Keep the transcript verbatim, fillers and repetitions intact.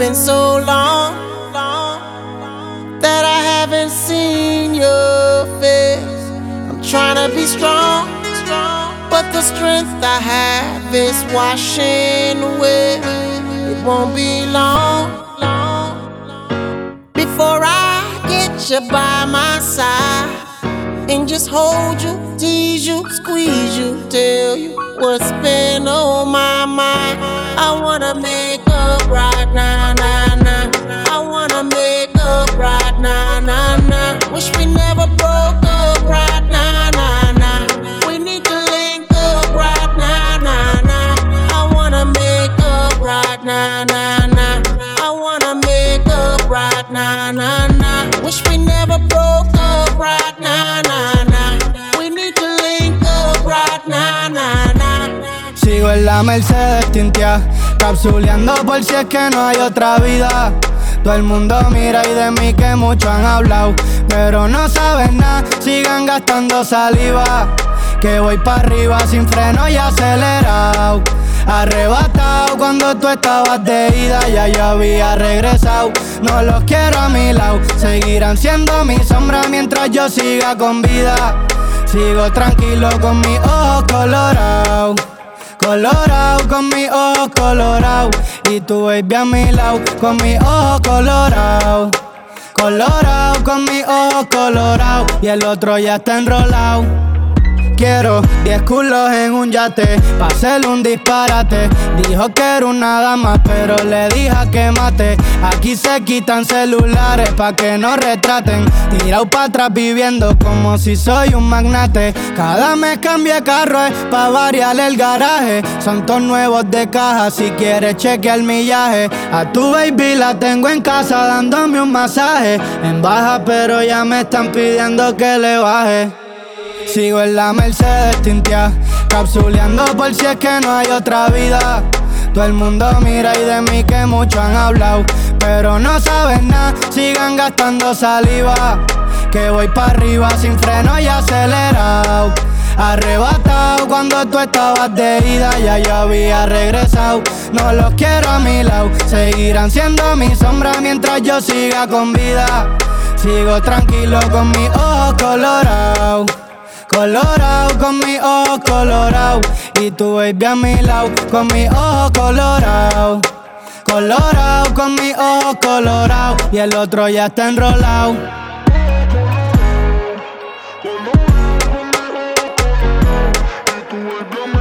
been so long, long that I haven't seen your face. I'm trying to be strong, strong, but the strength I have is washing away. It won't be long, long before I get you by my side and just hold you, tease you, squeeze you, tell you what's been on my mind. I wanna make up right now, nah, nah. I wanna make up right now, nah, nah. Wish we never broke up right now, nah, nah. We need to link up right now, nah, nah. I wanna make up right now, nah, nah. I wanna make up right now, nah, nah. Wish we never broke up right now, nah, nah. We need to link up right now, nah, nah. Sigo en la Mercedes tintia, capsuleando por si es que no hay otra vida. Todo el mundo mira y de mí que mucho han hablado, pero no saben nada, sigan gastando saliva. Que voy pa' arriba sin freno y acelerado. Arrebatado cuando tú estabas de ida, ya yo había regresado. No los quiero a mi lado, seguirán siendo mi sombra mientras yo siga con vida. Sigo tranquilo con mis ojos colorados, colorado con mis ojos colorados. Y tu baby a mi lado con mis ojos colorados, colorado con mis ojos colorados. Y el otro ya está enrolado. Quiero diez culos en un yate pa' hacerle un disparate. Dijo que era una dama, pero le dije que mate. Aquí se quitan celulares pa' que no retraten. Tirado pa' atrás viviendo como si soy un magnate. Cada mes cambié carro es pa' variar el garaje. Son todos nuevos de caja, si quieres chequear el millaje. A tu baby la tengo en casa dándome un masaje. En baja pero ya me están pidiendo que le baje. Sigo en la Mercedes tintia, capsuleando por si es que no hay otra vida. Todo el mundo mira y de mí que mucho han hablado, pero no saben nada, sigan gastando saliva. Que voy pa' arriba sin freno y acelerado. Arrebatado cuando tú estabas de ida, ya yo había regresado. No los quiero a mi lado, seguirán siendo mi sombra mientras yo siga con vida. Sigo tranquilo con mis ojos colorados, colorado con mis ojos colorados. Y tu baby a mi lado con mis ojos colorados, colorado con mis ojos colorados. Y el otro ya está enrolado. Y tu baby a mi